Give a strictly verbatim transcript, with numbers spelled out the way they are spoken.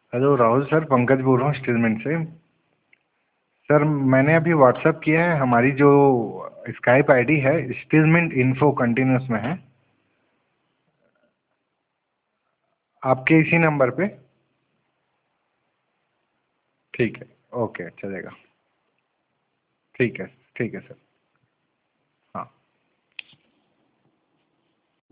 Hello Rahul sir, Pankaj बोल रहा हूँ स्टेलमेंट से। सर मैंने अभी व्हाट्सअप किया है, हमारी जो स्काइप आईडी है स्टेलमेंट इन्फो कंटिन्यूस में है, आपके इसी नंबर पे। ठीक है, ओके चलेगा। ठीक है, ठीक है सर।